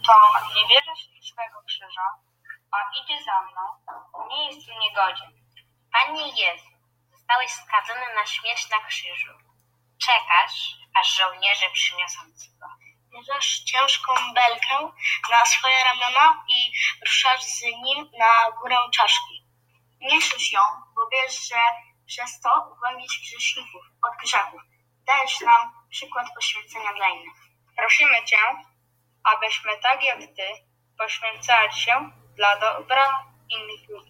Kto nie bierze swego krzyża, a idzie za mną, nie jest mnie godzien. Panie Jezu, zostałeś skazany na śmierć na krzyżu. Czekasz, aż żołnierze przyniosą ci go. Bierzesz ciężką belkę na swoje ramiona i ruszasz z nim na górę czaszki. Niesiesz ją, bo wiesz, że przez to uwolnisz grzeszników od grzechów. Dajesz nam przykład poświęcenia dla innych. Prosimy Cię, abyśmy tak jak Ty poświęcali się dla dobra innych ludzi.